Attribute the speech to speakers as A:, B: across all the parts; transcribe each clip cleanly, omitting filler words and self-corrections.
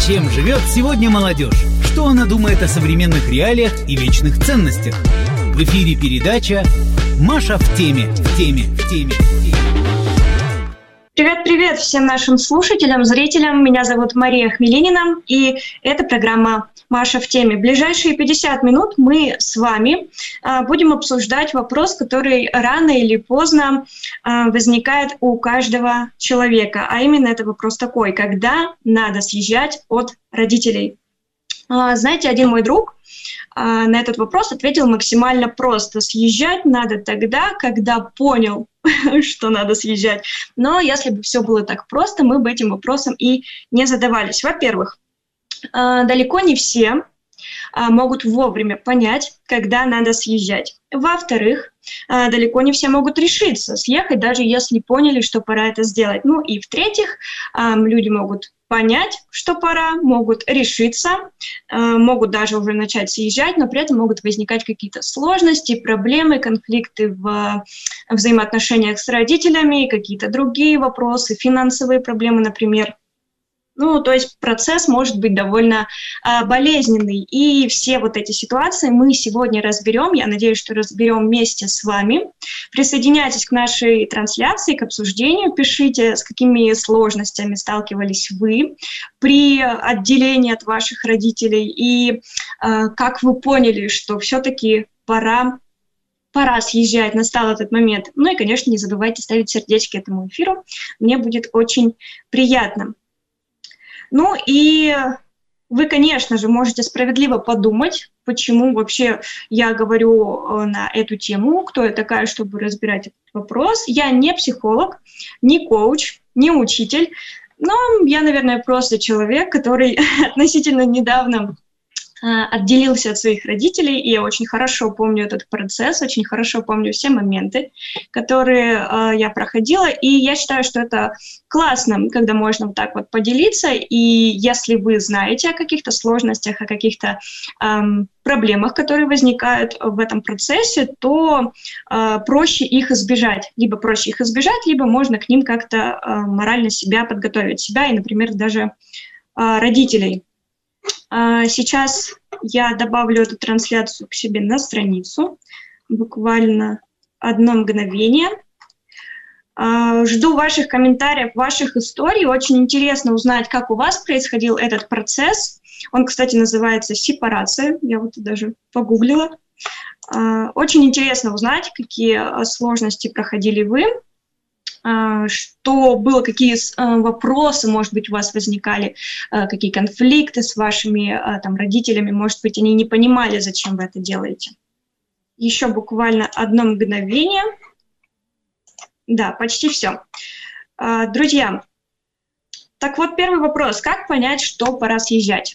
A: Чем живет сегодня молодежь? Что она думает о современных реалиях и вечных ценностях? В эфире передача «Маша в теме».
B: Привет всем нашим слушателям, зрителям. Меня зовут Мария Хмелинина, и это программа «Маша в теме». В ближайшие 50 минут мы с вами будем обсуждать вопрос, который рано или поздно возникает у каждого человека. А именно это вопрос такой: когда надо съезжать от родителей? Знаете, один мой друг на этот вопрос ответил максимально просто. Съезжать надо тогда, когда понял, что надо съезжать. Но если бы все было так просто, мы бы этим вопросом и не задавались. Во-первых, далеко не все могут вовремя понять, когда надо съезжать. Во-вторых, далеко не все могут решиться съехать, даже если поняли, что пора это сделать. Ну и в-третьих, люди могут понять, что пора, могут решиться, могут даже уже начать съезжать, но при этом могут возникать какие-то сложности, проблемы, конфликты в взаимоотношениях с родителями, какие-то другие вопросы, финансовые проблемы, например. Ну, то есть процесс может быть довольно болезненный. И все вот эти ситуации мы сегодня разберем. Я надеюсь, что разберем вместе с вами. Присоединяйтесь к нашей трансляции, к обсуждению. Пишите, с какими сложностями сталкивались вы при отделении от ваших родителей. И как вы поняли, что все-таки пора съезжать, настал этот момент. Ну и, конечно, не забывайте ставить сердечки этому эфиру. Мне будет очень приятно. Ну и вы, конечно же, можете справедливо подумать, почему вообще я говорю на эту тему, кто я такая, чтобы разбирать этот вопрос. Я не психолог, не коуч, не учитель, но я, наверное, просто человек, который относительно недавно отделился от своих родителей, и я очень хорошо помню этот процесс, очень хорошо помню все моменты, которые я проходила, и я считаю, что это классно, когда можно вот так вот поделиться, и если вы знаете о каких-то сложностях, о каких-то проблемах, которые возникают в этом процессе, то проще их избежать. Либо проще их избежать, либо можно к ним как-то морально себя подготовить, себя и, например, даже родителей. Сейчас я добавлю эту трансляцию к себе на страницу. Буквально одно мгновение. Жду ваших комментариев, ваших историй. Очень интересно узнать, как у вас происходил этот процесс. Он, кстати, называется сепарация. Я вот даже погуглила. Очень интересно узнать, какие сложности проходили вы. Что было, какие вопросы, может быть, у вас возникали, какие конфликты с вашими родителями, может быть, они не понимали, зачем вы это делаете. Еще буквально одно мгновение. Да, почти все. Друзья, так вот, первый вопрос. Как понять, что пора съезжать?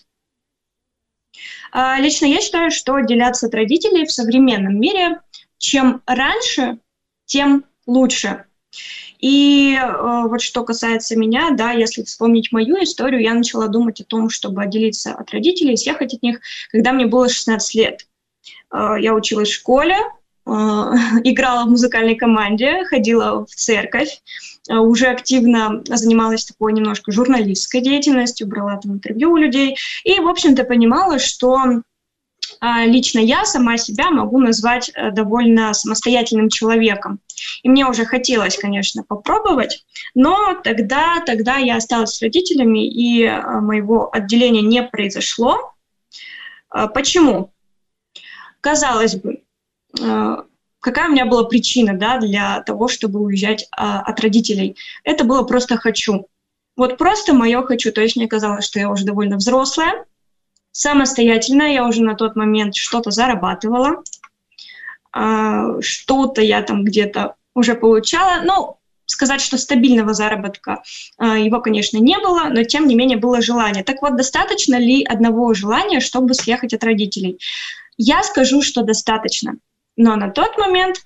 B: Лично я считаю, что отделяться от родителей в современном мире чем раньше, тем лучше. И вот что касается меня, да, если вспомнить мою историю, я начала думать о том, чтобы отделиться от родителей, съехать от них, когда мне было 16 лет. Я училась в школе, играла в музыкальной команде, ходила в церковь, уже активно занималась такой немножко журналистской деятельностью, брала там интервью у людей и, в общем-то, понимала, что лично я сама себя могу назвать довольно самостоятельным человеком. И мне уже хотелось, конечно, попробовать, но тогда я осталась с родителями, и моего отделения не произошло. Почему? Казалось бы, какая у меня была причина, да, для того, чтобы уезжать от родителей? Это было просто «хочу». Вот просто мое «хочу». То есть мне казалось, что я уже довольно взрослая, самостоятельно, я уже на тот момент что-то зарабатывала, что-то я там где-то уже получала. Ну, сказать, что стабильного заработка его, конечно, не было, но тем не менее было желание. Так вот, достаточно ли одного желания, чтобы съехать от родителей? Я скажу, что достаточно. Но на тот момент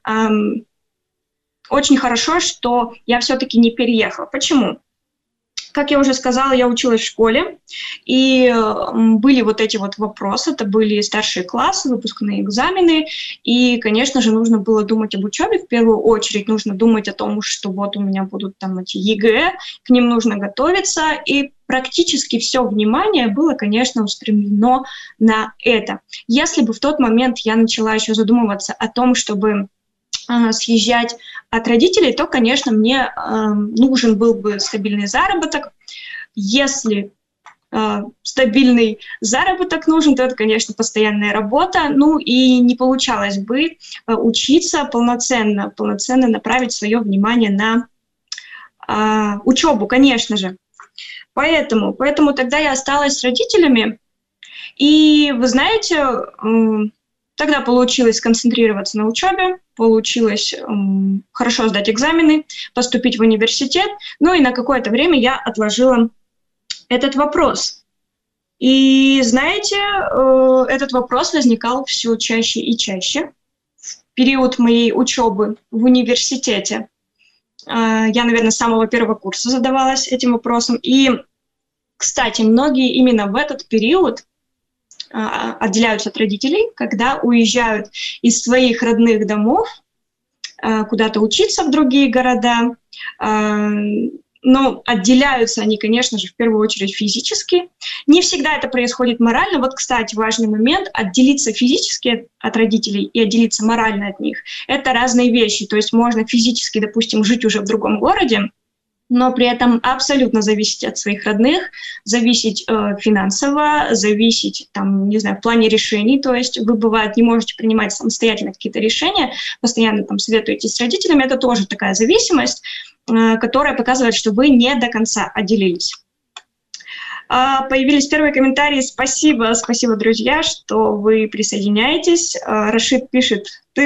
B: очень хорошо, что я все-таки не переехала. Почему? Как я уже сказала, я училась в школе, и были вот эти вот вопросы, это были старшие классы, выпускные экзамены, и, конечно же, нужно было думать об учебе, в первую очередь нужно думать о том, что вот у меня будут там эти ЕГЭ, к ним нужно готовиться, и практически все внимание было, конечно, устремлено на это. Если бы в тот момент я начала еще задумываться о том, чтобы съезжать от родителей, то, конечно, мне нужен был бы стабильный заработок. Если стабильный заработок нужен, то это, конечно, постоянная работа. Ну и не получалось бы учиться полноценно направить свое внимание на учебу, конечно же. Поэтому тогда я осталась с родителями. И, вы знаете, тогда получилось сконцентрироваться на учебе, получилось хорошо сдать экзамены, поступить в университет. Ну и на какое-то время я отложила этот вопрос. И, знаете, этот вопрос возникал все чаще и чаще. В период моей учебы в университете я, наверное, с самого первого курса задавалась этим вопросом. И, кстати, многие именно в этот период отделяются от родителей, когда уезжают из своих родных домов куда-то учиться в другие города. Но отделяются они, конечно же, в первую очередь физически. Не всегда это происходит морально. Вот, кстати, важный момент. Отделиться физически от родителей и отделиться морально от них – это разные вещи. То есть можно физически, допустим, жить уже в другом городе, но при этом абсолютно зависеть от своих родных, зависеть финансово, зависеть, там, не знаю, в плане решений. То есть вы, бывает, не можете принимать самостоятельно какие-то решения, постоянно там советуетесь с родителями. Это тоже такая зависимость, которая показывает, что вы не до конца отделились. Появились первые комментарии. Спасибо, друзья, что вы присоединяетесь. Рашид пишет: ты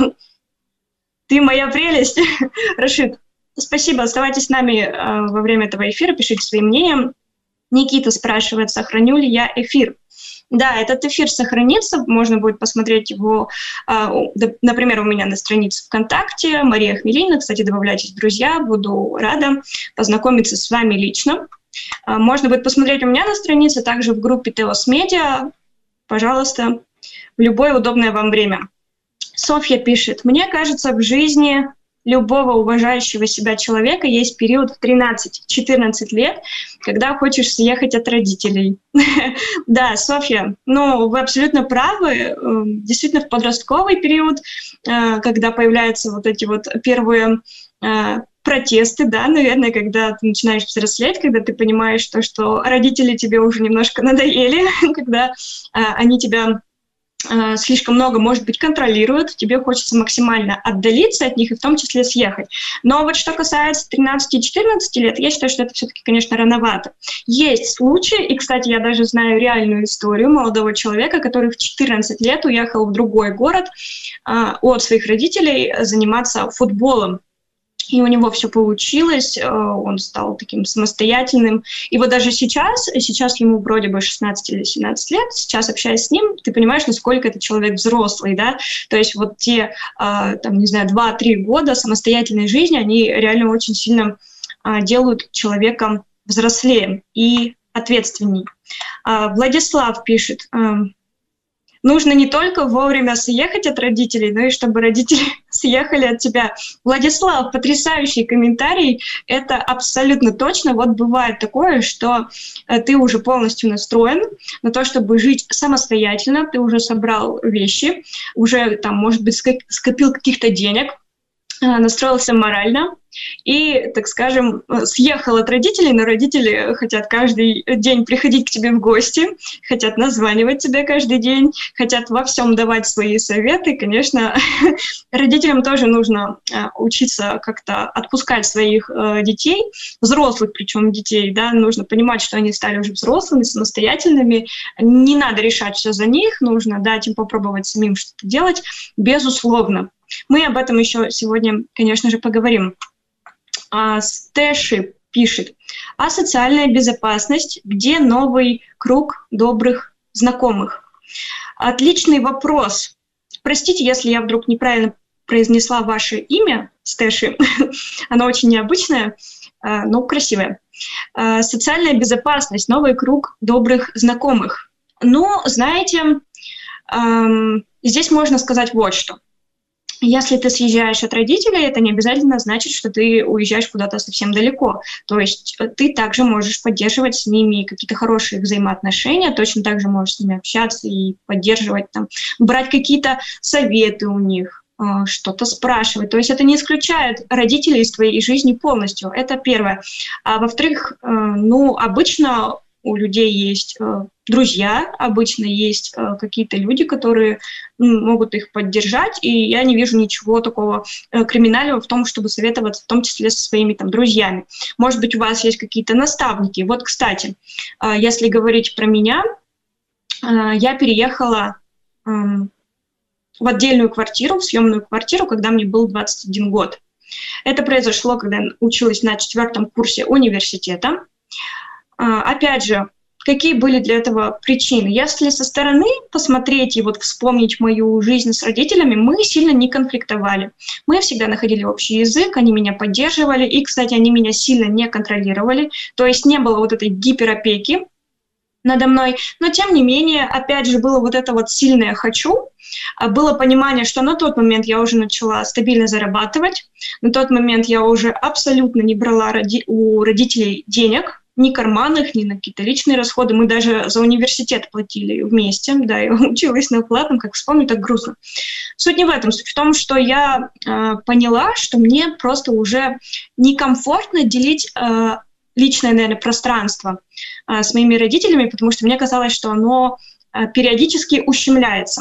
B: моя прелесть. Рашид, спасибо, оставайтесь с нами во время этого эфира, пишите свои мнения. Никита спрашивает, сохраню ли я эфир. Да, этот эфир сохранится, можно будет посмотреть его, например, у меня на странице ВКонтакте, Мария Хмелинина, кстати, добавляйтесь в друзья, буду рада познакомиться с вами лично. Можно будет посмотреть у меня на странице, также в группе Теос Медиа, пожалуйста, в любое удобное вам время. Софья пишет: мне кажется, в жизни любого уважающего себя человека есть период в 13-14 лет, когда хочешь съехать от родителей. Да, Софья, ну, вы абсолютно правы. Действительно, в подростковый период, когда появляются вот эти вот первые протесты, да, наверное, когда ты начинаешь взрослеть, когда ты понимаешь, что родители тебе уже немножко надоели, когда они тебя слишком много, может быть, контролируют, тебе хочется максимально отдалиться от них и в том числе съехать. Но вот что касается 13 и 14 лет, я считаю, что это все-таки, конечно, рановато. Есть случаи, и, кстати, я даже знаю реальную историю молодого человека, который в 14 лет уехал в другой город от своих родителей заниматься футболом. И у него все получилось, он стал таким самостоятельным. И вот даже сейчас ему вроде бы 16 или 17 лет, сейчас, общаясь с ним, ты понимаешь, насколько этот человек взрослый, да? То есть вот те, там, не знаю, 2-3 года самостоятельной жизни, они реально очень сильно делают человека взрослее и ответственней. Владислав пишет: нужно не только вовремя съехать от родителей, но и чтобы родители съехали от тебя. Владислав, потрясающий комментарий. Это абсолютно точно. Вот бывает такое, что ты уже полностью настроен на то, чтобы жить самостоятельно, ты уже собрал вещи, уже, там, может быть, скопил каких-то денег, настроился морально и, так скажем, съехал от родителей, но родители хотят каждый день приходить к тебе в гости, хотят названивать тебе каждый день, хотят во всем давать свои советы. Конечно, родителям тоже нужно учиться как-то отпускать своих детей, взрослых причем детей, да, нужно понимать, что они стали уже взрослыми, самостоятельными, не надо решать все за них, нужно дать им попробовать самим что-то делать, безусловно. Мы об этом еще сегодня, конечно же, поговорим. Стэши пишет: а социальная безопасность, где новый круг добрых знакомых? Отличный вопрос. Простите, если я вдруг неправильно произнесла ваше имя, Стэши. Оно очень необычное, но красивое. Социальная безопасность, новый круг добрых знакомых. Ну, знаете, здесь можно сказать вот что. Если ты съезжаешь от родителей, это не обязательно значит, что ты уезжаешь куда-то совсем далеко. То есть ты также можешь поддерживать с ними какие-то хорошие взаимоотношения, точно так же можешь с ними общаться и поддерживать, там, брать какие-то советы у них, что-то спрашивать. То есть это не исключает родителей из твоей жизни полностью. Это первое. А во-вторых, обычно у людей есть друзья, обычно есть какие-то люди, которые могут их поддержать, и я не вижу ничего такого криминального в том, чтобы советоваться, в том числе со своими там друзьями. Может быть, у вас есть какие-то наставники. Вот, кстати, если говорить про меня, я переехала в отдельную квартиру, в съемную квартиру, когда мне был 21 год. Это произошло, когда я училась на 4 курсе университета. Опять же, какие были для этого причины? Если со стороны посмотреть и вот вспомнить мою жизнь с родителями, мы сильно не конфликтовали. Мы всегда находили общий язык, они меня поддерживали, и, кстати, они меня сильно не контролировали, то есть не было вот этой гиперопеки надо мной, но тем не менее, опять же, было вот это вот сильное «хочу», было понимание, что на тот момент я уже начала стабильно зарабатывать, на тот момент я уже абсолютно не брала у родителей денег, ни карманных, ни на какие-то личные расходы. Мы даже за университет платили вместе, да, я училась на платном, как вспомню, так грустно. Суть не в этом, суть в том, что я поняла, что мне просто уже некомфортно делить личное, наверное, пространство с моими родителями, потому что мне казалось, что оно периодически ущемляется.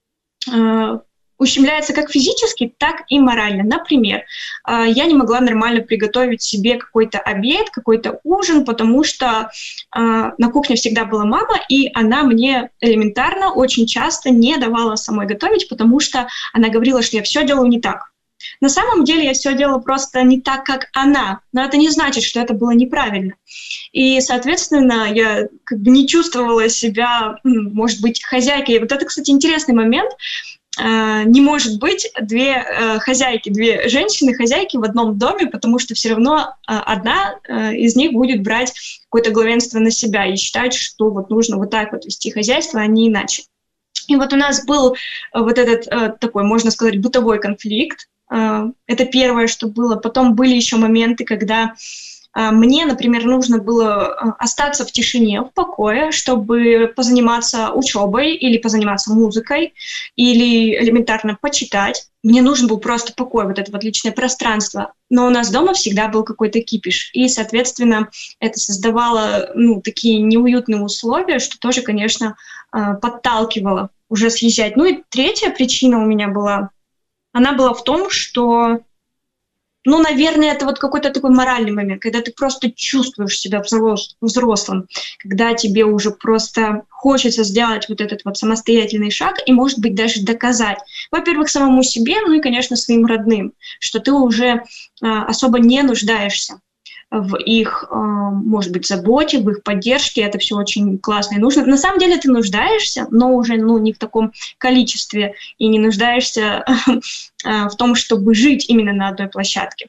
B: Ущемляется как физически, так и морально. Например, я не могла нормально приготовить себе какой-то обед, какой-то ужин, потому что на кухне всегда была мама, и она мне элементарно очень часто не давала самой готовить, потому что она говорила, что я все делаю не так. На самом деле я все делала просто не так, как она, но это не значит, что это было неправильно. И, соответственно, я как бы не чувствовала себя, может быть, хозяйкой. Вот это, кстати, интересный момент. Не может быть две женщины-хозяйки в одном доме, потому что все равно одна из них будет брать какое-то главенство на себя и считать, что вот нужно вот так вот вести хозяйство, а не иначе. И вот у нас был вот этот такой, можно сказать, бытовой конфликт. Это первое, что было. Потом были еще моменты, когда мне, например, нужно было остаться в тишине, в покое, чтобы позаниматься учебой или позаниматься музыкой, или элементарно почитать. Мне нужен был просто покой, вот это вот личное пространство. Но у нас дома всегда был какой-то кипиш. И, соответственно, это создавало такие неуютные условия, что тоже, конечно, подталкивало уже съезжать. Ну и третья причина у меня была, она была в том, что наверное, это вот какой-то такой моральный момент, когда ты просто чувствуешь себя взрослым, когда тебе уже просто хочется сделать вот этот вот самостоятельный шаг и, может быть, даже доказать, во-первых, самому себе, и, конечно, своим родным, что ты уже особо не нуждаешься в их, может быть, заботе, в их поддержке. Это все очень классно и нужно. На самом деле ты нуждаешься, но уже не в таком количестве и не нуждаешься в том, чтобы жить именно на одной площадке.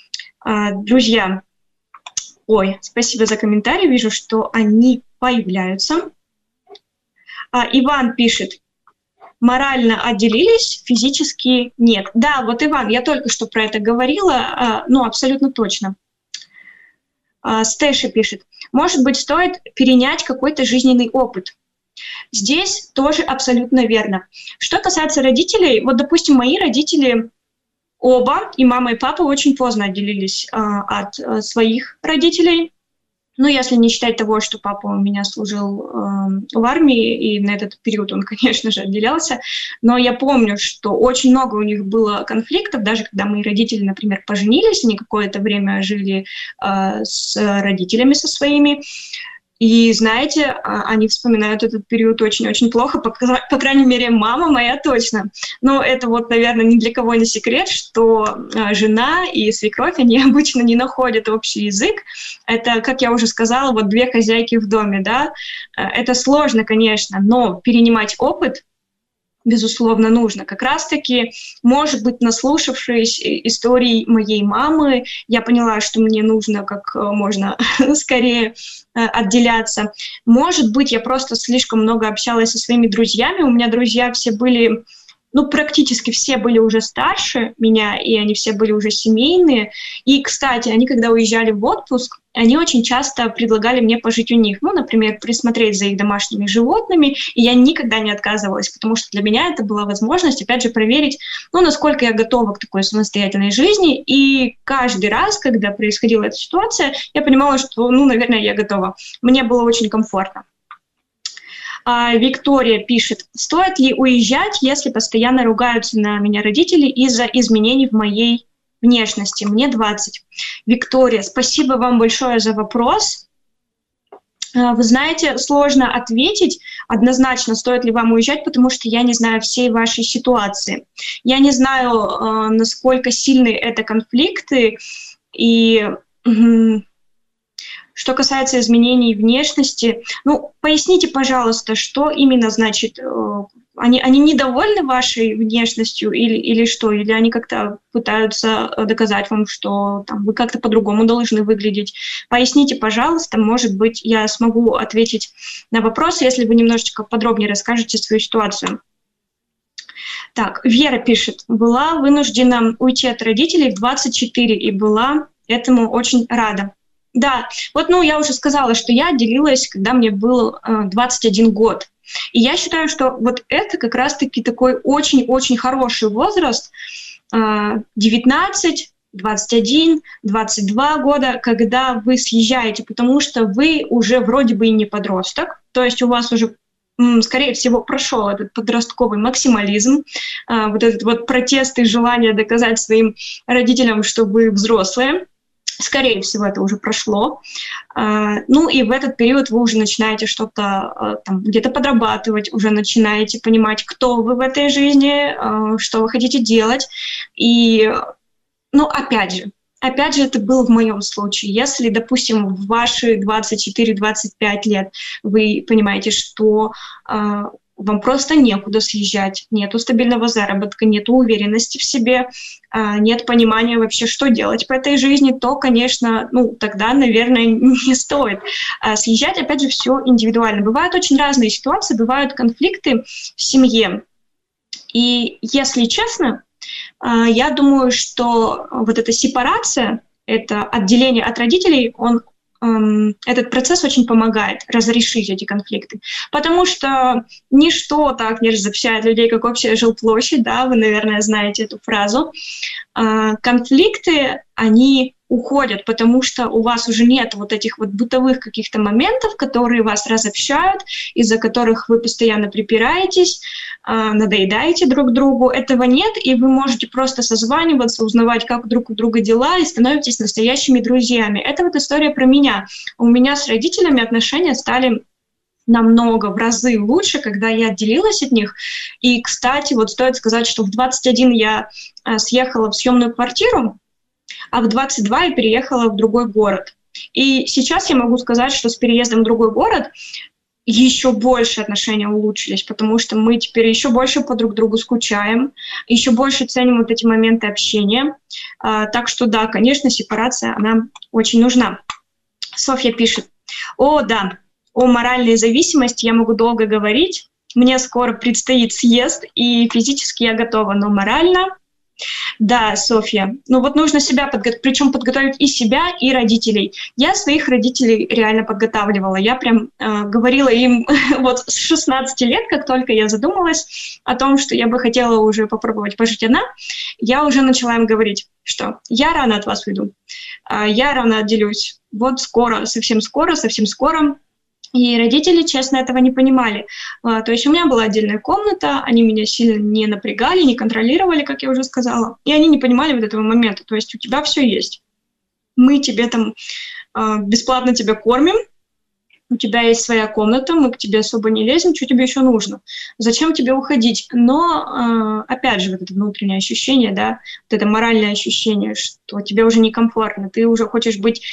B: Друзья, спасибо за комментарии. Вижу, что они появляются. Иван пишет: морально отделились, физически нет. Да, вот, Иван, я только что про это говорила, абсолютно точно. Стэша пишет: может быть, стоит перенять какой-то жизненный опыт. Здесь тоже абсолютно верно. Что касается родителей, вот, допустим, мои родители оба, и мама, и папа, очень поздно отделились от своих родителей. Если не считать того, что папа у меня служил в армии, и на этот период он, конечно же, отделялся, но я помню, что очень много у них было конфликтов, даже когда мои родители, например, поженились, они какое-то время жили с родителями со своими, и, знаете, они вспоминают этот период очень-очень плохо, по крайней мере, мама моя точно. Но это вот, наверное, ни для кого не секрет, что жена и свекровь, они обычно не находят общий язык. Это, как я уже сказала, вот две хозяйки в доме, да. Это сложно, конечно, но перенимать опыт, безусловно, нужно. Как раз-таки, может быть, наслушавшись историй моей мамы, я поняла, что мне нужно как можно скорее отделяться. Может быть, я просто слишком много общалась со своими друзьями. У меня друзья все были практически все были уже старше меня, и они все были уже семейные. И, кстати, они, когда уезжали в отпуск, они очень часто предлагали мне пожить у них. Например, присмотреть за их домашними животными, и я никогда не отказывалась, потому что для меня это была возможность, опять же, проверить, насколько я готова к такой самостоятельной жизни. И каждый раз, когда происходила эта ситуация, я понимала, что, наверное, я готова. Мне было очень комфортно. Виктория пишет: стоит ли уезжать, если постоянно ругаются на меня родители из-за изменений в моей внешности? Мне 20. Виктория, спасибо вам большое за вопрос. Вы знаете, сложно ответить однозначно, стоит ли вам уезжать, потому что я не знаю всей вашей ситуации. Я не знаю, насколько сильны это конфликты, и что касается изменений внешности, поясните, пожалуйста, что именно значит, они недовольны вашей внешностью или что? Или они как-то пытаются доказать вам, что вы как-то по-другому должны выглядеть? Поясните, пожалуйста, может быть, я смогу ответить на вопрос, если вы немножечко подробнее расскажете свою ситуацию. Так, Вера пишет: была вынуждена уйти от родителей в 24 и была этому очень рада. Да, я уже сказала, что я отделилась, когда мне был 21 год. И я считаю, что это как раз-таки такой очень-очень хороший возраст, 19, 21, 22 года, когда вы съезжаете, потому что вы уже вроде бы и не подросток, то есть у вас уже, скорее всего, прошел этот подростковый максимализм, этот протест и желание доказать своим родителям, что вы взрослые. Скорее всего, это уже прошло. И в этот период вы уже начинаете что-то где-то подрабатывать, уже начинаете понимать, кто вы в этой жизни, что вы хотите делать. И, опять же, это было в моем случае. Если, допустим, в ваши 24-25 лет вы понимаете, что вам просто некуда съезжать, нету стабильного заработка, нету уверенности в себе, нет понимания вообще, что делать по этой жизни, то, конечно, тогда, наверное, не стоит съезжать. Опять же, все индивидуально. Бывают очень разные ситуации, бывают конфликты в семье. И, если честно, я думаю, что эта сепарация, это отделение от родителей, этот процесс очень помогает разрешить эти конфликты, потому что ничто так не разобщает людей, как общая жилплощадь, да, вы, наверное, знаете эту фразу. Конфликты, они уходят, потому что у вас уже нет этих бытовых каких-то моментов, которые вас разобщают, из-за которых вы постоянно припираетесь, надоедаете друг другу. Этого нет, и вы можете просто созваниваться, узнавать, как друг у друга дела, и становитесь настоящими друзьями. Это история про меня. У меня с родителями отношения стали намного, в разы лучше, когда я отделилась от них. И, кстати, стоит сказать, что в 21 я съехала в съемную квартиру, а в 22 я переехала в другой город. И сейчас я могу сказать, что с переездом в другой город еще больше отношения улучшились, потому что мы теперь еще больше по друг другу скучаем, еще больше ценим эти моменты общения. Так что да, конечно, сепарация, она очень нужна. Софья пишет: да, о моральной зависимости я могу долго говорить. Мне скоро предстоит съезд, и физически я готова, но морально... Да, Софья, нужно себя подготовить, причем подготовить и себя, и родителей. Я своих родителей реально подготавливала, я прям говорила им с 16 лет, как только я задумалась о том, что я бы хотела уже попробовать пожить одна, я уже начала им говорить, что я рано от вас уйду, я рано отделюсь, скоро, совсем скоро. И родители, честно, этого не понимали. То есть у меня была отдельная комната, они меня сильно не напрягали, не контролировали, как я уже сказала, и они не понимали этого момента. То есть у тебя все есть. Мы тебе бесплатно тебя кормим, у тебя есть своя комната, мы к тебе особо не лезем, что тебе еще нужно? Зачем тебе уходить? Но, опять же, это внутреннее ощущение, да, это моральное ощущение, что тебе уже некомфортно, ты уже хочешь быть...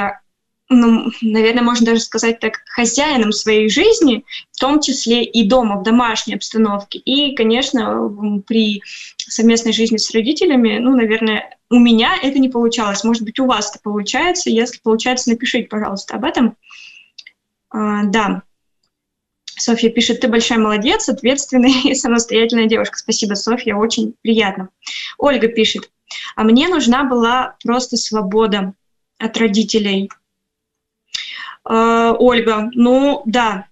B: наверное, можно даже сказать так, хозяином своей жизни, в том числе и дома, в домашней обстановке. И, конечно, при совместной жизни с родителями, наверное, у меня это не получалось. Может быть, у вас это получается. Если получается, напишите, пожалуйста, об этом. Да. Софья пишет: ты большая молодец, ответственная и самостоятельная девушка. Спасибо, Софья, очень приятно. Ольга пишет: а мне нужна была просто свобода от родителей. Ольга, ну да.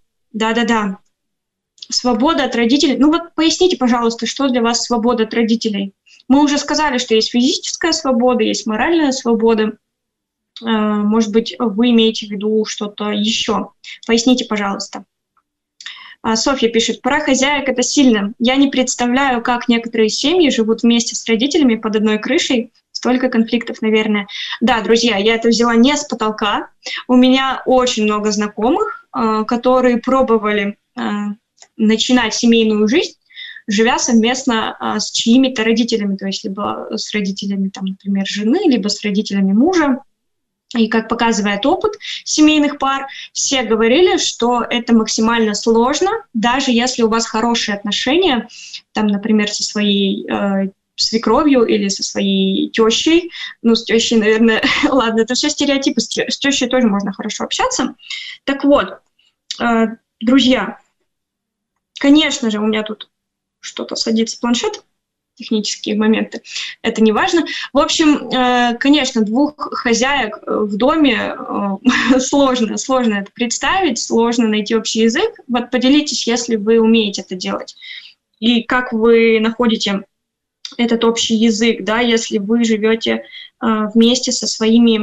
B: Свобода от родителей. Ну вот поясните, пожалуйста, что для вас свобода от родителей? Мы уже сказали, что есть физическая свобода, есть моральная свобода. Может быть, вы имеете в виду что-то еще? Поясните, пожалуйста. Софья пишет: пора хозяек — это сильно. Я не представляю, как некоторые семьи живут вместе с родителями под одной крышей. Столько конфликтов, наверное. Да, друзья, я это взяла не с потолка. У меня очень много знакомых, которые пробовали начинать семейную жизнь, живя совместно с чьими-то родителями, то есть либо с родителями, там, например, жены, либо с родителями мужа. И как показывает опыт семейных пар, все говорили, что это максимально сложно, даже если у вас хорошие отношения, там, например, со своей свекровью или со своей тещей. Ну, с тещей, наверное, ладно, это все стереотипы, с тещей тоже можно хорошо общаться. Так вот, друзья, конечно же, у меня тут что-то садится в планшет, технические моменты, это не важно. В общем, конечно, двух хозяек в доме сложно это представить, сложно найти общий язык. Вот поделитесь, если вы умеете это делать. И как вы находите этот общий язык, да, если вы живете вместе со своими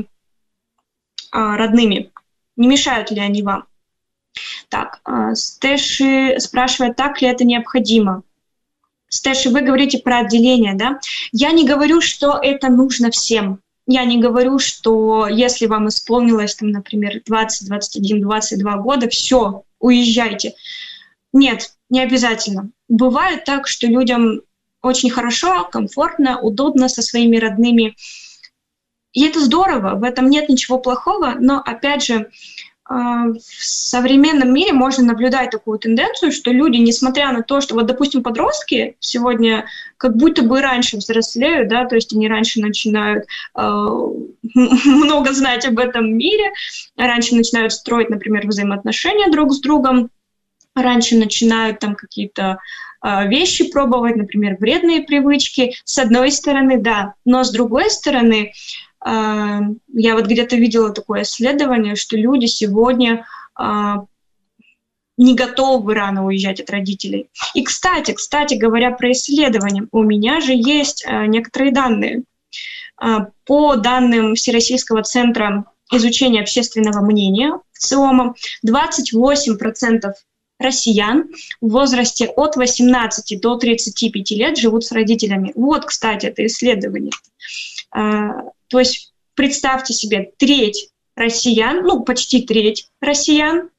B: родными. Не мешают ли они вам? Так, Стэши спрашивает, так ли это необходимо. Стэши, вы говорите про отделение, да? Я не говорю, что это нужно всем. Я не говорю, что если вам исполнилось, там, например, 20, 21, 22 года, все, уезжайте. Нет, не обязательно. Бывает так, что людям очень хорошо, комфортно, удобно со своими родными. И это здорово, в этом нет ничего плохого, но, опять же, в современном мире можно наблюдать такую тенденцию, что люди, несмотря на то, что, вот, допустим, подростки сегодня как будто бы раньше взрослеют, да, то есть они раньше начинают много знать об этом мире, раньше начинают строить, например, взаимоотношения друг с другом, раньше начинают там какие-то вещи пробовать, например, вредные привычки, с одной стороны, да, но с другой стороны, я вот где-то видела такое исследование, что люди сегодня не готовы рано уезжать от родителей. И, кстати говоря про исследования, у меня же есть некоторые данные. По данным Всероссийского центра изучения общественного мнения, ЦИОМа, 28% россиян в возрасте от 18 до 35 лет живут с родителями. Вот, кстати, это исследование. То есть представьте себе, треть россиян, ну, почти треть россиян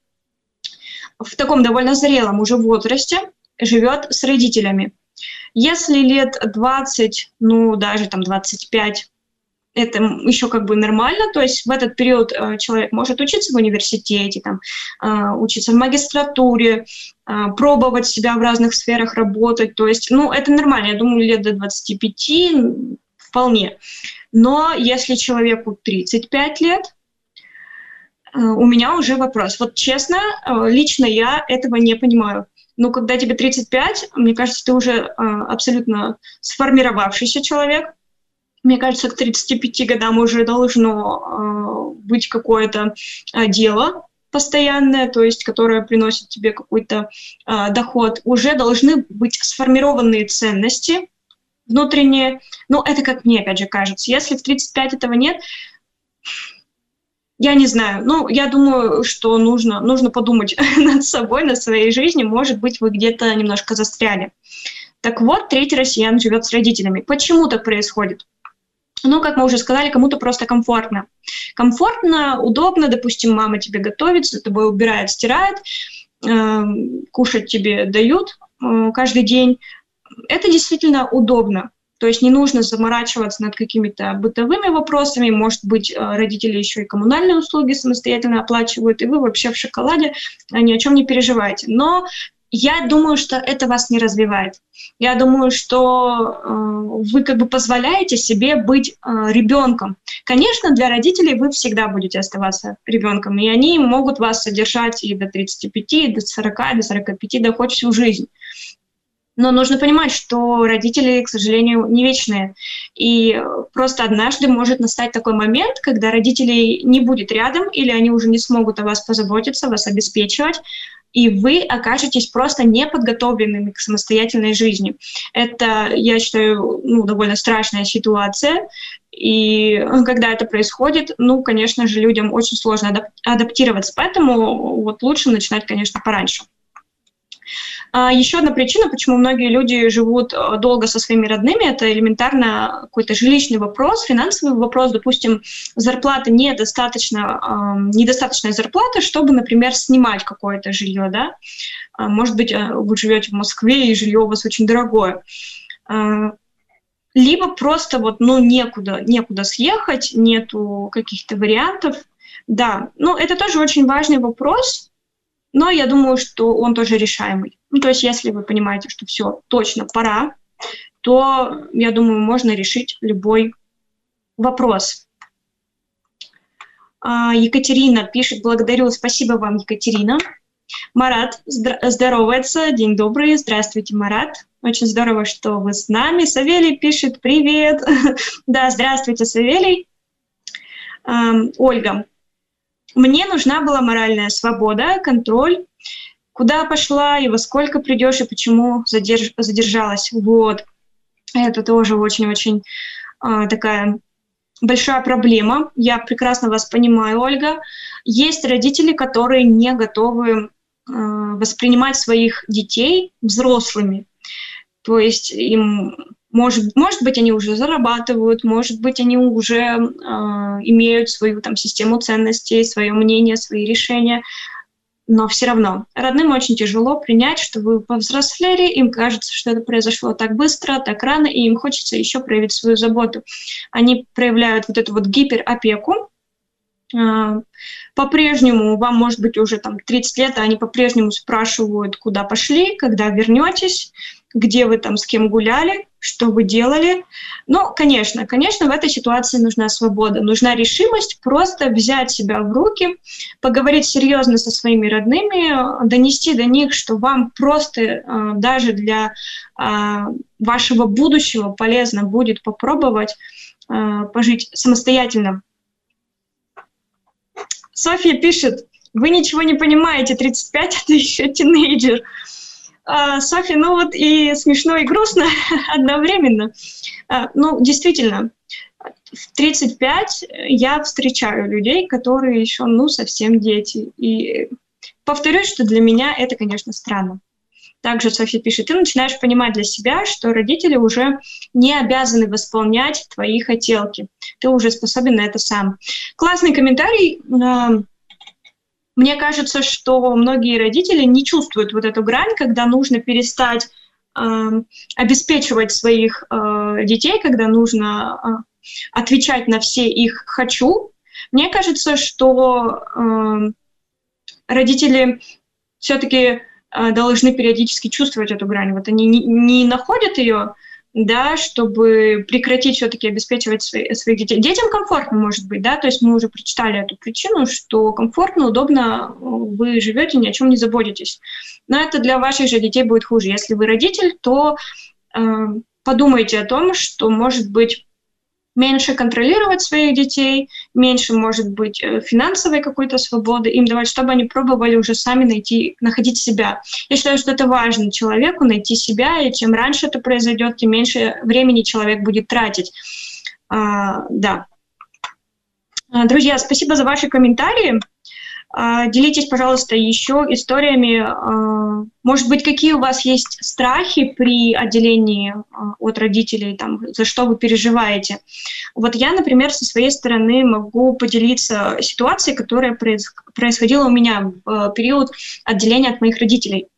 B: в таком довольно зрелом уже возрасте живет с родителями. Если лет 20, ну, даже там 25, это еще как бы нормально, то есть в этот период человек может учиться в университете, там, учиться в магистратуре, пробовать себя в разных сферах, работать, то есть, ну, это нормально, я думаю, лет до 25 вполне. Но если человеку 35 лет, у меня уже вопрос. Вот честно, лично я этого не понимаю. Но когда тебе 35, мне кажется, ты уже абсолютно сформировавшийся человек. Мне кажется, к 35 годам уже должно быть какое-то дело постоянное, то есть которое приносит тебе какой-то доход. Уже должны быть сформированные ценности внутренние. Ну, это как мне, опять же, кажется. Если в 35 этого нет, я не знаю. Ну, я думаю, что нужно подумать над собой, над своей жизнью. Может быть, вы где-то немножко застряли. Так вот, треть россиян живет с родителями. Почему так происходит? Ну, как мы уже сказали, кому-то просто комфортно. Комфортно, удобно, допустим, мама тебе готовит, за тобой убирает, стирает, кушать тебе дают каждый день. Это действительно удобно. То есть не нужно заморачиваться над какими-то бытовыми вопросами. Может быть, родители еще и коммунальные услуги самостоятельно оплачивают, и вы вообще в шоколаде ни о чем не переживаете. Но я думаю, что это вас не развивает. Я думаю, что вы как бы позволяете себе быть ребенком. Конечно, для родителей вы всегда будете оставаться ребенком, и они могут вас содержать и до 35, и до 40, до 45, да хоть всю жизнь. Но нужно понимать, что родители, к сожалению, не вечные. И просто однажды может настать такой момент, когда родителей не будет рядом, или они уже не смогут о вас позаботиться, вас обеспечивать, и вы окажетесь просто неподготовленными к самостоятельной жизни. Это, я считаю, довольно страшная ситуация. И когда это происходит, конечно же, людям очень сложно адаптироваться. Поэтому вот лучше начинать, конечно, пораньше. Еще одна причина, почему многие люди живут долго со своими родными, это элементарно какой-то жилищный вопрос, финансовый вопрос. Допустим, зарплата недостаточная зарплата, чтобы, например, снимать какое-то жилье, да? Может быть, вы живете в Москве, и жилье у вас очень дорогое. Либо просто некуда съехать, нету каких-то вариантов. Да, это тоже очень важный вопрос. Но я думаю, что он тоже решаемый. То есть, если вы понимаете, что все, точно пора, то, я думаю, можно решить любой вопрос. Екатерина пишет: благодарю, спасибо вам, Екатерина. Марат здоровается, день добрый, здравствуйте, Марат. Очень здорово, что вы с нами. Савелий пишет: привет. Да, здравствуйте, Савелий. Ольга: мне нужна была моральная свобода, контроль, куда пошла и во сколько придешь, и почему задержалась. Вот. Это тоже очень-очень такая большая проблема. Я прекрасно вас понимаю, Ольга. Есть родители, которые не готовы воспринимать своих детей взрослыми. То есть им... Может быть, они уже зарабатывают, может быть, они уже имеют свою систему ценностей, свое мнение, свои решения, но все равно родным очень тяжело принять, что вы повзрослели, им кажется, что это произошло так быстро, так рано, и им хочется еще проявить свою заботу. Они проявляют эту гиперопеку. По-прежнему, вам может быть уже 30 лет, а они по-прежнему спрашивают, куда пошли, когда вернетесь, где вы с кем гуляли, что вы делали. Конечно, в этой ситуации нужна свобода, нужна решимость просто взять себя в руки, поговорить серьезно со своими родными, донести до них, что вам просто даже для вашего будущего полезно будет попробовать пожить самостоятельно. Софья пишет: вы ничего не понимаете, 35 – это еще тинейджер. Софья, и смешно, и грустно одновременно. Действительно, в 35 я встречаю людей, которые еще, совсем дети. И повторюсь, что для меня это, конечно, странно. Также Софья пишет: ты начинаешь понимать для себя, что родители уже не обязаны восполнять твои хотелки. Ты уже способен на это сам. Классный комментарий. Мне кажется, что многие родители не чувствуют эту грань, когда нужно перестать обеспечивать своих детей, когда нужно отвечать на все их «хочу». Мне кажется, что родители все-таки должны периодически чувствовать эту грань. Они не находят ее, да, чтобы прекратить все-таки обеспечивать своих детей. Детям комфортно, может быть, да, то есть мы уже прочитали эту причину, что комфортно, удобно, вы живете, ни о чем не заботитесь. Но это для ваших же детей будет хуже. Если вы родитель, то подумайте о том, что, может быть, меньше контролировать своих детей, меньше, может быть, финансовой какой-то свободы им давать, чтобы они пробовали уже сами находить себя. Я считаю, что это важно человеку найти себя, и чем раньше это произойдет, тем меньше времени человек будет тратить. Да. Друзья, спасибо за ваши комментарии. Делитесь, пожалуйста, еще историями. Может быть, какие у вас есть страхи при отделении от родителей, за что вы переживаете. Я, например, со своей стороны могу поделиться ситуацией, которая происходила у меня в период отделения от моих родителей.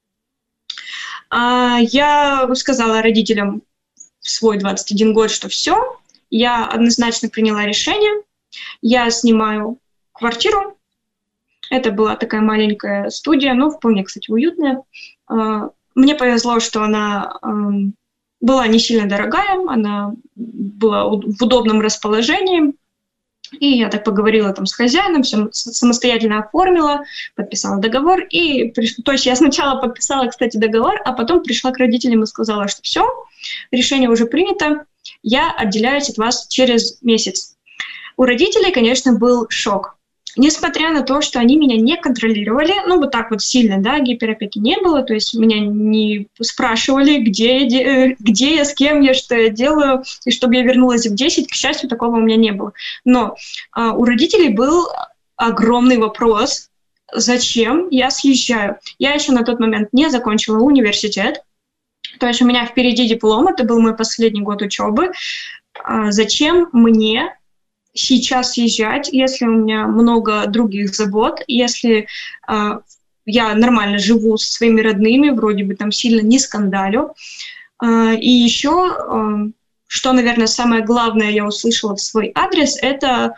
B: Я сказала родителям в свой 21 год, что все, я однозначно приняла решение, я снимаю квартиру, Это была такая маленькая студия, но вполне, кстати, уютная. Мне повезло, что она была не сильно дорогая, она была в удобном расположении. И я так поговорила там с хозяином, все самостоятельно оформила, подписала договор. То есть я сначала подписала, кстати, договор, а потом пришла к родителям и сказала, что все, решение уже принято, я отделяюсь от вас через месяц. У родителей, конечно, был шок. Несмотря на то, что они меня не контролировали, вот так вот сильно, да, гиперопеки не было, то есть меня не спрашивали, где я, с кем я, что я делаю, и чтобы я вернулась в 10, к счастью, такого у меня не было. Но у родителей был огромный вопрос, зачем я съезжаю. Я еще на тот момент не закончила университет, то есть у меня впереди диплом, это был мой последний год учебы. Зачем мне сейчас съезжать, если у меня много других забот, если я нормально живу со своими родными, вроде бы там сильно не скандалю. И еще, что, наверное, самое главное я услышала в свой адрес, это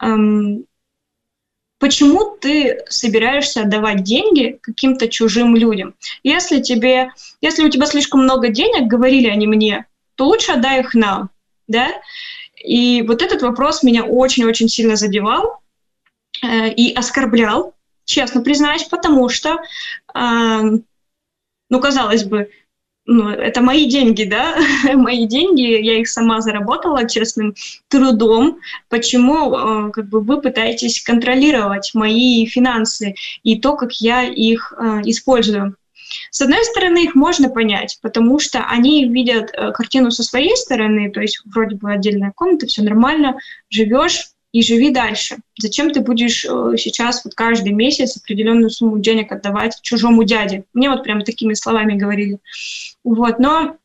B: почему ты собираешься отдавать деньги каким-то чужим людям? Если у тебя слишком много денег, говорили они мне, то лучше отдай их нам, да? И вот этот вопрос меня очень-очень сильно задевал и оскорблял, честно признаюсь, потому что, казалось бы, это мои деньги, да, мои деньги, я их сама заработала честным трудом. Почему вы пытаетесь контролировать мои финансы и то, как я их использую? С одной стороны, их можно понять, потому что они видят картину со своей стороны, то есть вроде бы отдельная комната, все нормально, живешь и живи дальше. Зачем ты будешь сейчас каждый месяц определенную сумму денег отдавать чужому дяде? Мне прям такими словами говорили. Но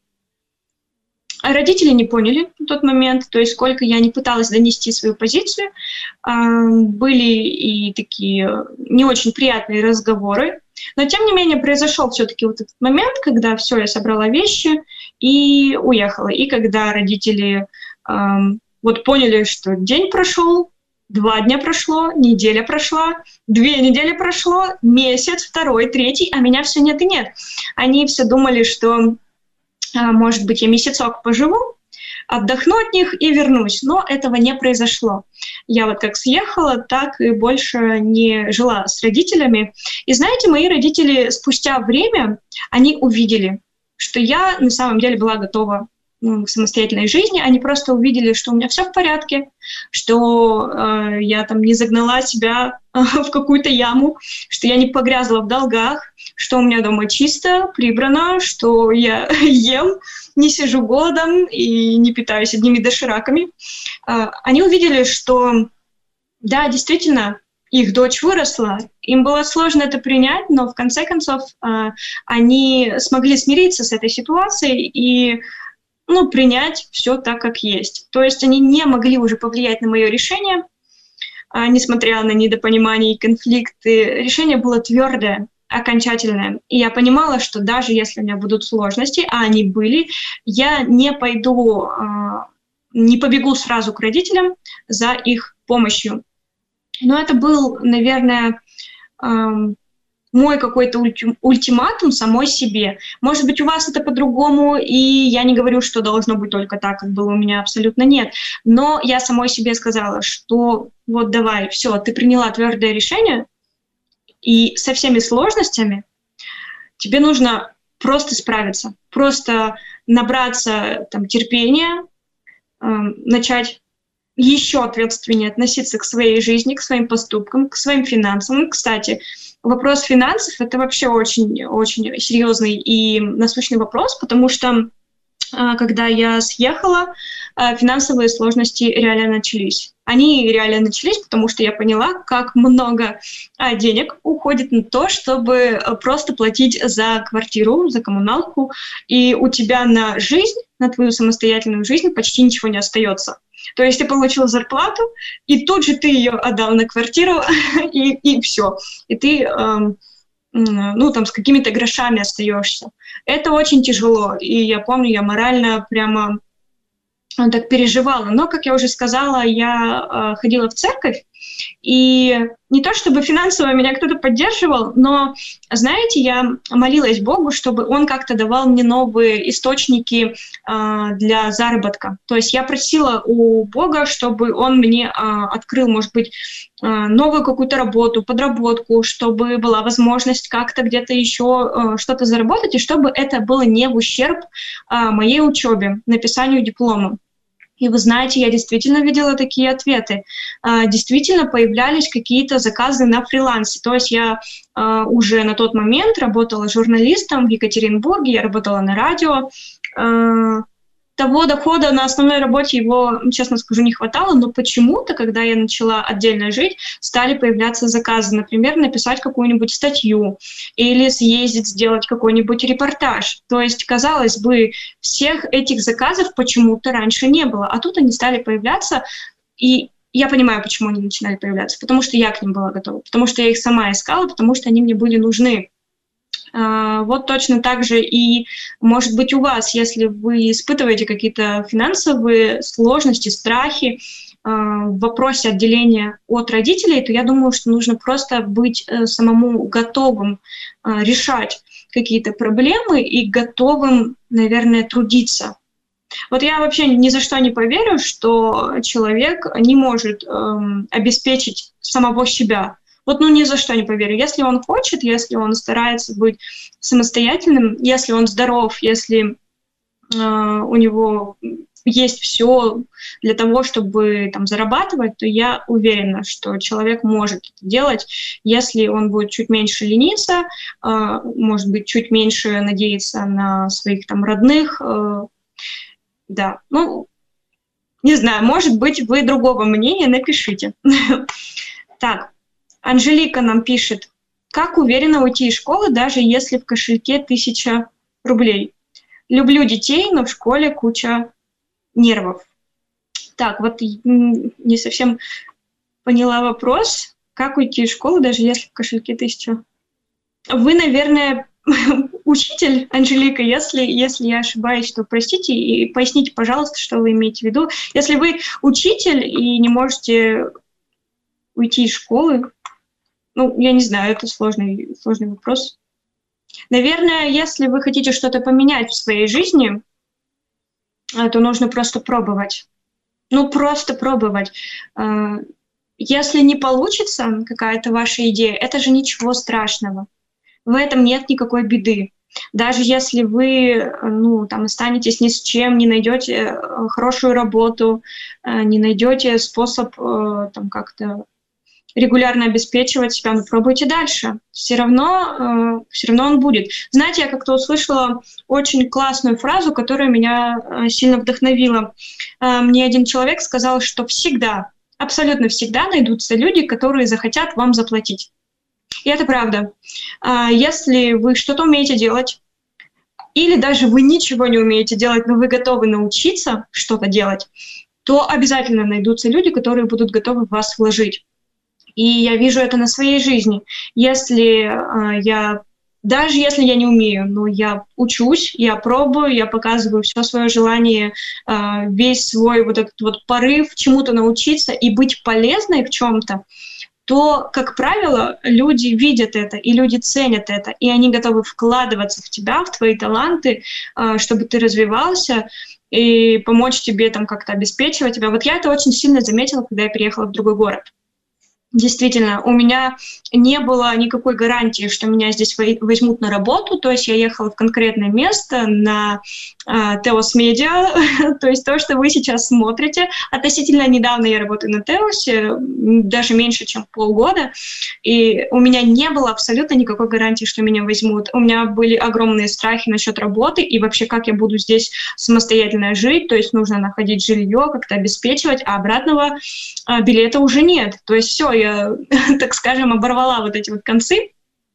B: родители не поняли в тот момент, то есть сколько я не пыталась донести свою позицию, были и такие не очень приятные разговоры. Но, тем не менее, произошел все-таки этот момент, когда все, я собрала вещи и уехала. И когда родители поняли, что день прошел, 2 дня прошло, неделя прошла, 2 недели прошло, месяц, 2, 3, а меня все нет и нет. Они все думали, что, может быть, я месяцок поживу, отдохну от них и вернусь. Но этого не произошло. Я как съехала, так и больше не жила с родителями. И знаете, мои родители спустя время, они увидели, что я на самом деле была готова к самостоятельной жизни. Они просто увидели, что у меня все в порядке, что я там не загнала себя в какую-то яму, что я не погрязла в долгах, что у меня дома чисто, прибрано, что я ем, не сижу голодом и не питаюсь одними дошираками. Они увидели, что, да, действительно, их дочь выросла, им было сложно это принять, но в конце концов они смогли смириться с этой ситуацией и принять все так, как есть. То есть они не могли уже повлиять на мое решение, несмотря на недопонимание и конфликты. Решение было твердое, окончательное. И я понимала, что даже если у меня будут сложности, а они были, я не побегу сразу к родителям за их помощью. Но это был, наверное, мой какой-то ультиматум самой себе. Может быть, у вас это по-другому, и я не говорю, что должно быть только так, как было у меня, абсолютно нет. Но я самой себе сказала, что давай, все, ты приняла твердое решение, и со всеми сложностями тебе нужно просто справиться, просто набраться терпения, начать еще ответственнее относиться к своей жизни, к своим поступкам, к своим финансам. Кстати, вопрос финансов – это вообще очень серьезный и насущный вопрос, потому что, когда я съехала, финансовые сложности реально начались. Они реально начались, потому что я поняла, как много денег уходит на то, чтобы просто платить за квартиру, за коммуналку, и у тебя на жизнь, на твою самостоятельную жизнь почти ничего не остается. То есть ты получил зарплату, и тут же ты ее отдал на квартиру, и все. И ты с какими-то грошами остаешься. Это очень тяжело. И я помню, я морально прямо так переживала. Но, как я уже сказала, я ходила в церковь, И не то чтобы финансово меня кто-то поддерживал, но, знаете, я молилась Богу, чтобы Он как-то давал мне новые источники для заработка. То есть я просила у Бога, чтобы Он мне открыл, может быть, новую какую-то работу, подработку, чтобы была возможность как-то где-то еще что-то заработать, и чтобы это было не в ущерб моей учебе, написанию диплома. И вы знаете, я действительно видела такие ответы. Действительно появлялись какие-то заказы на фрилансе. То есть я уже на тот момент работала журналистом в Екатеринбурге, я работала на радио. Того дохода на основной работе его, честно скажу, не хватало, но почему-то, когда я начала отдельно жить, стали появляться заказы. Например, написать какую-нибудь статью или съездить, сделать какой-нибудь репортаж. То есть, казалось бы, всех этих заказов почему-то раньше не было, а тут они стали появляться, и я понимаю, почему они начинали появляться, потому что я к ним была готова, потому что я их сама искала, потому что они мне были нужны. Вот точно так же и, может быть, у вас, если вы испытываете какие-то финансовые сложности, страхи в вопросе отделения от родителей, то я думаю, что нужно просто быть самому готовым решать какие-то проблемы и готовым, наверное, трудиться. Вот я вообще ни за что не поверю, что человек не может обеспечить самого себя. Вот ни за что не поверю. Если он хочет, если он старается быть самостоятельным, если он здоров, если у него есть все для того, чтобы там зарабатывать, то я уверена, что человек может это делать, если он будет чуть меньше лениться, может быть, чуть меньше надеяться на своих там родных. Да, не знаю, может быть, вы другого мнения, напишите. Так. Анжелика нам пишет, как уверенно уйти из школы, даже если в кошельке 1000 рублей. Люблю детей, но в школе куча нервов. Так, вот не совсем поняла вопрос. Как уйти из школы, даже если в кошельке 1000? Вы, наверное, учитель, Анжелика, если я ошибаюсь, то простите и поясните, пожалуйста, что вы имеете в виду. Если вы учитель и не можете уйти из школы, я не знаю, это сложный вопрос. Наверное, если вы хотите что-то поменять в своей жизни, то нужно просто пробовать. Просто пробовать. Если не получится какая-то ваша идея, это же ничего страшного. В этом нет никакой беды. Даже если вы останетесь ни с чем, не найдете хорошую работу, не найдете способ как-то регулярно обеспечивать себя, но пробуйте дальше. Все равно он будет. Знаете, я как-то услышала очень классную фразу, которая меня сильно вдохновила. Мне один человек сказал, что всегда, абсолютно всегда найдутся люди, которые захотят вам заплатить. И это правда. Если вы что-то умеете делать, или даже вы ничего не умеете делать, но вы готовы научиться что-то делать, то обязательно найдутся люди, которые будут готовы в вас вложить. И я вижу это на своей жизни. Даже если я не умею, но я учусь, я пробую, я показываю все свое желание, весь свой вот этот вот порыв чему-то научиться и быть полезной в чем-то, то, как правило, люди видят это, и люди ценят это, и они готовы вкладываться в тебя, в твои таланты, чтобы ты развивался, и помочь тебе там как-то обеспечивать тебя. Вот я это очень сильно заметила, когда я переехала в другой город. Действительно, у меня не было никакой гарантии, что меня здесь возьмут на работу, то есть я ехала в конкретное место на Теос Медиа, то есть то, что вы сейчас смотрите. Относительно недавно я работаю на Теосе, даже меньше, чем полгода, и у меня не было абсолютно никакой гарантии, что меня возьмут. У меня были огромные страхи насчет работы и вообще, как я буду здесь самостоятельно жить, то есть нужно находить жилье, как-то обеспечивать, а обратного билета уже нет. То есть все, я, так скажем, оборвала вот эти вот концы,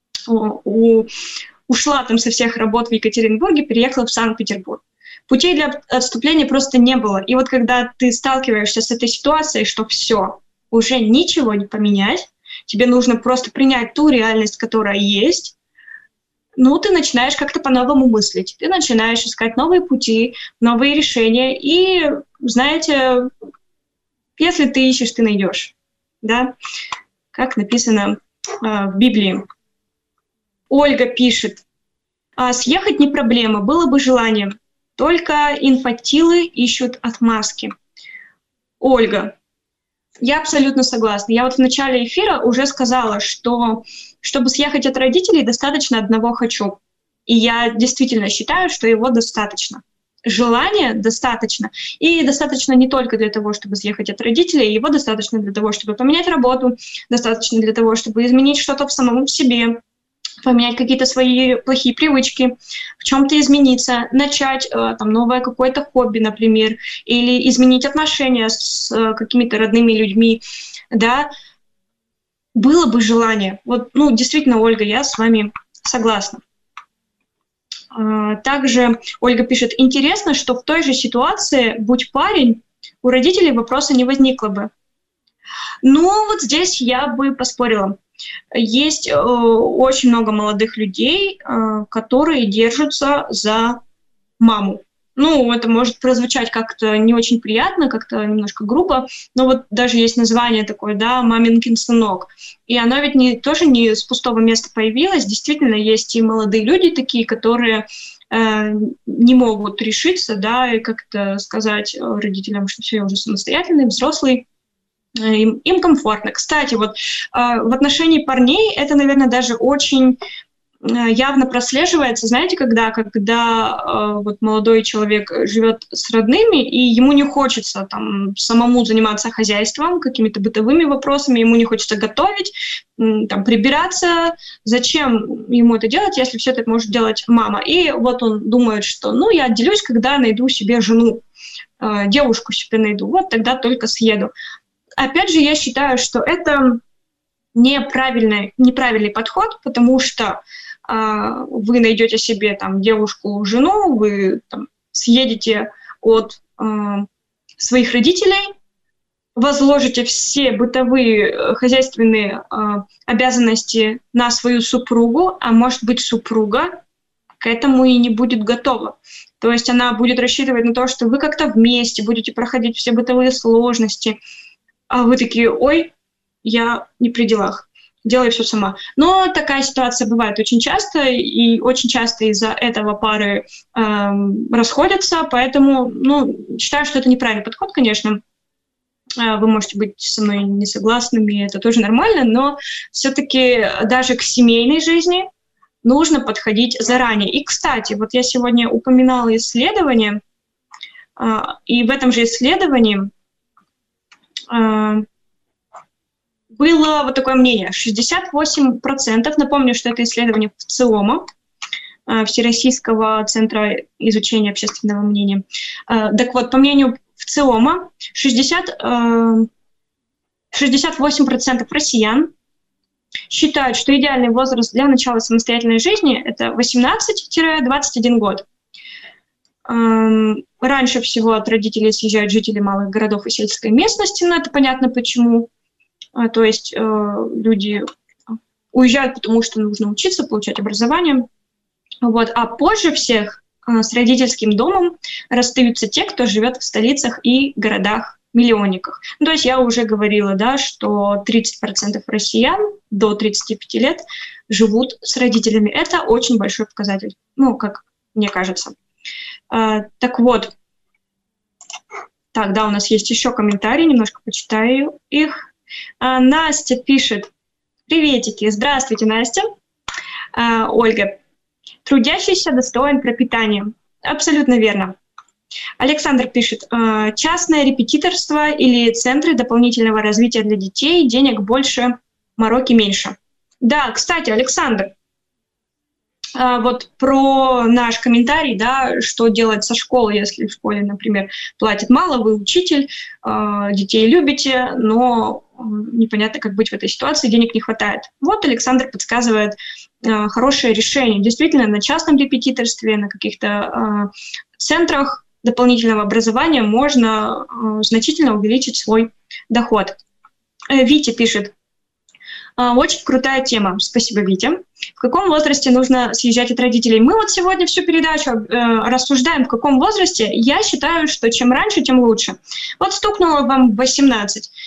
B: ушла там со всех работ в Екатеринбурге, переехала в Санкт-Петербург. Путей для отступления просто не было. И вот когда ты сталкиваешься с этой ситуацией, что все, уже ничего не поменять, тебе нужно просто принять ту реальность, которая есть, ты начинаешь как-то по-новому мыслить, ты начинаешь искать новые пути, новые решения, и, знаете, если ты ищешь, ты найдешь. да, как написано в Библии. Ольга пишет, съехать не проблема, было бы желание, только инфантилы ищут отмазки. Ольга, я абсолютно согласна. Я вот в начале эфира уже сказала, что чтобы съехать от родителей, достаточно одного «хочу». И я действительно считаю, что его достаточно. Желания достаточно. И достаточно не только для того, чтобы съехать от родителей, его достаточно для того, чтобы поменять работу, достаточно для того, чтобы изменить что-то в самом себе, поменять какие-то свои плохие привычки, в чем-то измениться, начать там новое какое-то хобби, например, или изменить отношения с какими-то родными людьми, да, было бы желание. Вот, действительно, Ольга, я с вами согласна. Также Ольга пишет, интересно, что в той же ситуации, будь парень, у родителей вопроса не возникло бы. Вот здесь я бы поспорила. Есть очень много молодых людей, которые держатся за маму. Это может прозвучать как-то не очень приятно, как-то немножко грубо, но вот даже есть название такое, да, «маминкин сынок». И оно ведь тоже не с пустого места появилось. Действительно, есть и молодые люди такие, которые не могут решиться, да, и как-то сказать родителям, что все, я уже самостоятельный, взрослый, им комфортно. Кстати, вот в отношении парней это, наверное, даже очень явно прослеживается, знаете, когда вот молодой человек живет с родными, и ему не хочется там самому заниматься хозяйством, какими-то бытовыми вопросами, ему не хочется готовить, там, прибираться. Зачем ему это делать, если все это может делать мама? И вот он думает, что я отделюсь, когда найду себе жену, девушку себе найду, вот тогда только съеду. Опять же, я считаю, что это неправильный подход, потому что вы найдете себе там девушку, жену, вы там съедете от своих родителей, возложите все бытовые хозяйственные обязанности на свою супругу, а может быть супруга к этому и не будет готова. То есть она будет рассчитывать на то, что вы как-то вместе будете проходить все бытовые сложности, а вы такие, ой, я не при делах. Делай все сама. Но такая ситуация бывает очень часто, и очень часто из-за этого пары расходятся, поэтому, считаю, что это неправильный подход, конечно. Вы можете быть со мной не согласными, это тоже нормально, но все-таки даже к семейной жизни нужно подходить заранее. И, кстати, вот я сегодня упоминала исследование, и в этом же исследовании было вот такое мнение. 68%, напомню, что это исследование ВЦИОМа, Всероссийского центра изучения общественного мнения. Так вот, по мнению ВЦИОМа, 68% россиян считают, что идеальный возраст для начала самостоятельной жизни – это 18-21 год. Раньше всего от родителей съезжают жители малых городов и сельской местности, но это понятно почему. То есть люди уезжают, потому что нужно учиться, получать образование. Вот. А позже всех с родительским домом расстаются те, кто живет в столицах и городах-миллионниках. То есть я уже говорила, да, что 30% россиян до 35 лет живут с родителями. Это очень большой показатель, как мне кажется. Так вот. Так, да, у нас есть еще комментарии, немножко почитаю их. Настя пишет. Приветики. Здравствуйте, Настя. Ольга. Трудящийся достоин пропитания. Абсолютно верно. Александр пишет. Частное репетиторство или центры дополнительного развития для детей. Денег больше, мороки меньше. Да, кстати, Александр, вот про наш комментарий, да, что делать со школой, если в школе, например, платят мало, вы учитель, детей любите, но непонятно, как быть в этой ситуации, денег не хватает. Вот Александр подсказывает хорошее решение. Действительно, на частном репетиторстве, на каких-то центрах дополнительного образования можно значительно увеличить свой доход. Витя пишет. Очень крутая тема. Спасибо, Витя. В каком возрасте нужно съезжать от родителей? Мы вот сегодня всю передачу рассуждаем, в каком возрасте. Я считаю, что чем раньше, тем лучше. Вот стукнуло вам 18.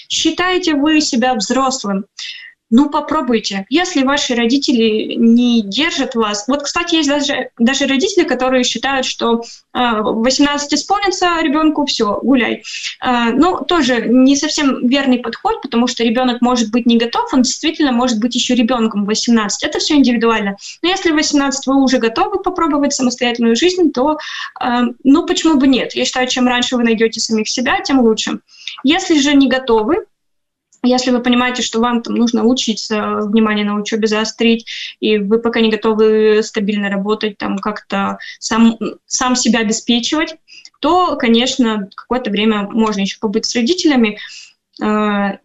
B: Считаете вы себя взрослым? Ну, попробуйте. Если ваши родители не держат вас... Вот, кстати, есть даже родители, которые считают, что 18 исполнится ребенку, все, гуляй. Ну, тоже не совсем верный подход, потому что ребенок может быть не готов, он действительно может быть еще ребенком 18. Это все индивидуально. Но если в 18 вы уже готовы попробовать самостоятельную жизнь, то, ну, почему бы нет? Я считаю, чем раньше вы найдете самих себя, тем лучше. Если же не готовы, если вы понимаете, что вам там нужно учиться, внимание на учебе заострить, и вы пока не готовы стабильно работать, там как-то сам себя обеспечивать, то, конечно, какое-то время можно еще побыть с родителями. Но,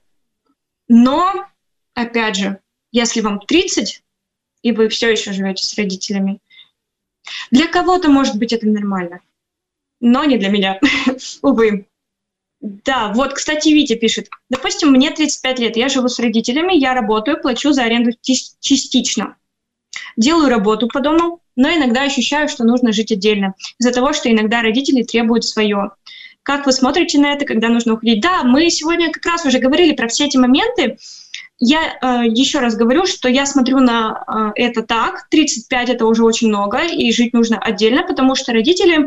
B: опять же, если вам 30, и вы все еще живете с родителями, для кого-то, может быть, это нормально, но не для меня, увы. Да, вот, кстати, Витя пишет. Допустим, мне 35 лет, я живу с родителями, я работаю, плачу за аренду частично. Делаю работу по дому, но иногда ощущаю, что нужно жить отдельно, из-за того, что иногда родители требуют свое. Как вы смотрите на это, когда нужно уходить? Да, мы сегодня как раз уже говорили про все эти моменты. Я еще раз говорю, что я смотрю на это так. 35 — это уже очень много, и жить нужно отдельно, потому что родители...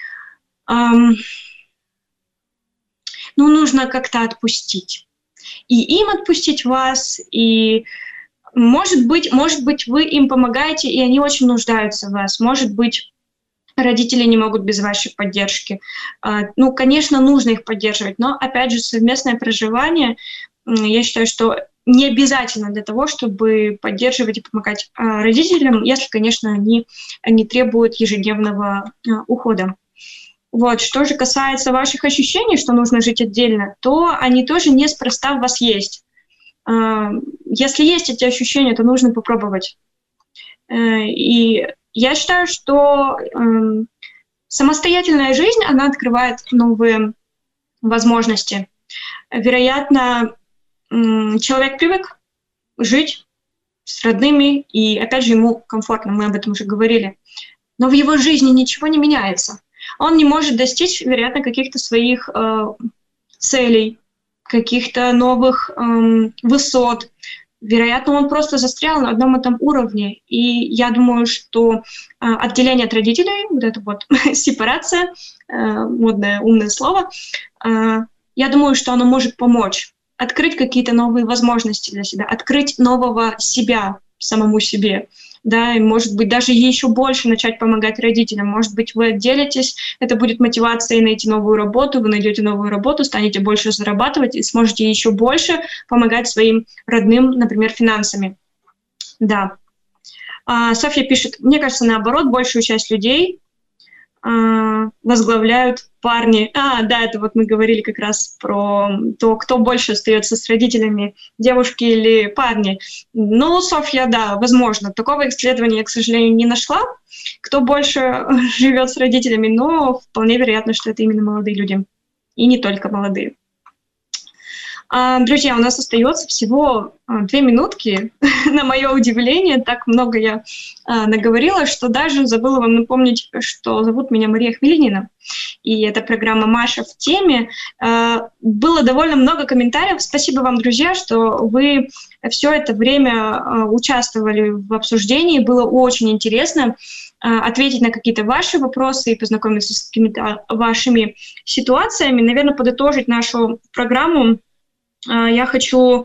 B: Ну, нужно как-то отпустить. И им отпустить вас, и, может быть, вы им помогаете, и они очень нуждаются в вас. Может быть, родители не могут без вашей поддержки. Ну, конечно, нужно их поддерживать, но, опять же, совместное проживание, я считаю, что не обязательно для того, чтобы поддерживать и помогать родителям, если, конечно, они требуют ежедневного ухода. Вот, что же касается ваших ощущений, что нужно жить отдельно, то они тоже неспроста в вас есть. Если есть эти ощущения, то нужно попробовать. И я считаю, что самостоятельная жизнь, она открывает новые возможности. Вероятно, человек привык жить с родными, и, опять же, ему комфортно, мы об этом уже говорили. Но в его жизни ничего не меняется. Он не может достичь, вероятно, каких-то своих целей, каких-то новых высот. Вероятно, он просто застрял на одном этом уровне. И я думаю, что отделение от родителей, вот это вот сепарация, модное умное слово, я думаю, что оно может помочь открыть какие-то новые возможности для себя, открыть нового себя самому себе. Да, и, может быть, даже еще больше начать помогать родителям. Может быть, вы отделитесь, это будет мотивацией найти новую работу, вы найдете новую работу, станете больше зарабатывать и сможете еще больше помогать своим родным, например, финансами. Да. Софья пишет, мне кажется, наоборот, большую часть людей возглавляют парни. Да, это вот мы говорили как раз про то, кто больше остается с родителями, девушки или парни. Ну, Софья, да, возможно. Такого исследования я, к сожалению, не нашла, кто больше живет с родителями, но вполне вероятно, что это именно молодые люди. И не только молодые. Друзья, у нас остается всего 2 минутки. На мое удивление, так много я наговорила, что даже забыла вам напомнить, что зовут меня Мария Хмеленина. И это программа «Маша в теме». Было довольно много комментариев. Спасибо вам, друзья, что вы все это время участвовали в обсуждении. Было очень интересно ответить на какие-то ваши вопросы и познакомиться с какими-то вашими ситуациями. Наверное, подытожить нашу программу я хочу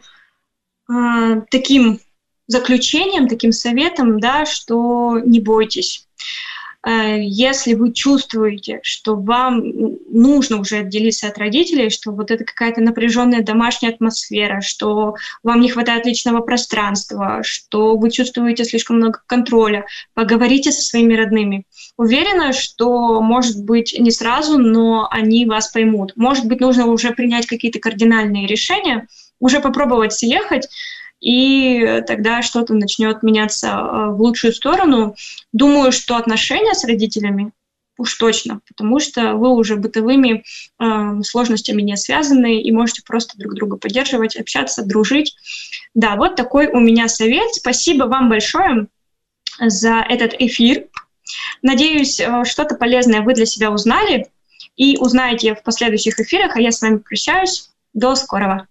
B: таким заключением, таким советом, да, что не бойтесь. Если вы чувствуете, что вам нужно уже отделиться от родителей, что вот это какая-то напряженная домашняя атмосфера, что вам не хватает личного пространства, что вы чувствуете слишком много контроля, поговорите со своими родными. Уверена, что, может быть, не сразу, но они вас поймут. Может быть, нужно уже принять какие-то кардинальные решения, уже попробовать съехать, и тогда что-то начнет меняться в лучшую сторону. Думаю, что отношения с родителями уж точно, потому что вы уже бытовыми сложностями не связаны и можете просто друг друга поддерживать, общаться, дружить. Да, вот такой у меня совет. Спасибо вам большое за этот эфир. Надеюсь, что-то полезное вы для себя узнали и узнаете в последующих эфирах, а я с вами прощаюсь. До скорого!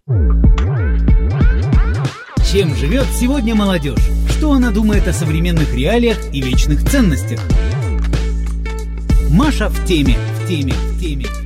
A: Чем живет сегодня молодежь? Что она думает о современных реалиях и вечных ценностях? Маша в теме.